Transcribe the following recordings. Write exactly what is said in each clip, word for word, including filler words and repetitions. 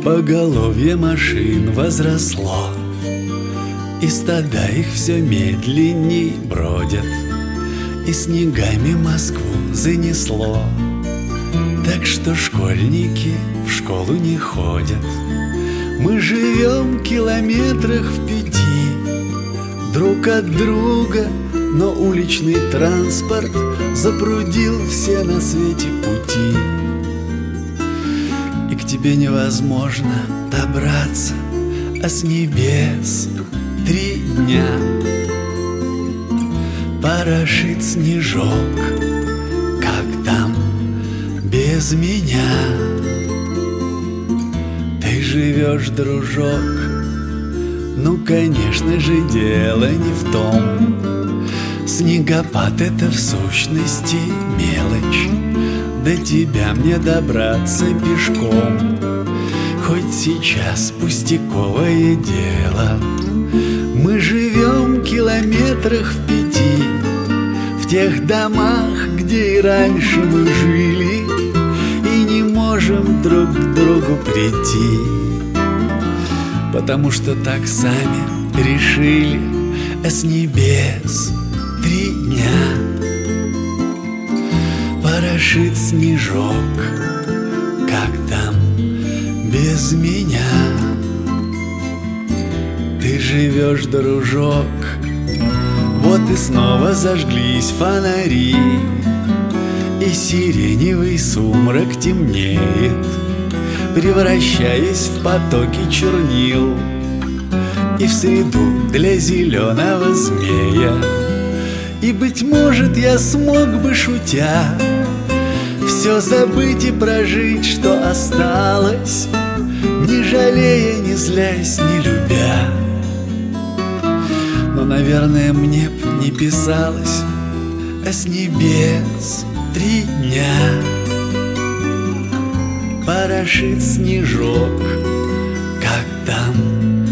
Поголовье машин возросло, и стада их все медленней бродят, и снегами Москву занесло. Так что школьники в школу не ходят. Мы живем километрах в пяти друг от друга, но уличный транспорт запрудил все на свете пути. И к тебе невозможно добраться, а с небес три дня порошит снежок, как там без меня. Ты живешь, дружок, ну, конечно же, дело не в том. Снегопад — это в сущности мелочь, до тебя мне добраться пешком. Хоть сейчас пустяковое дело. Мы живем километрах в пяти в тех домах, где и раньше мы жили, и не можем друг к другу прийти, потому что так сами решили. А с небес три дня порошит снежок, как там без меня. Ты живешь, дружок, вот и снова зажглись фонари, и сиреневый сумрак темнеет, превращаясь в потоки чернил, и в среду для зеленого змея. И, быть может, я смог бы, шутя, все забыть и прожить, что осталось, не жалея, не злясь, не любя. Но, наверное, мне б не писалось, а с небес три дня порошит снежок, как там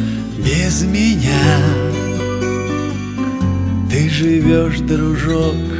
без меня. Ты живешь, дружок,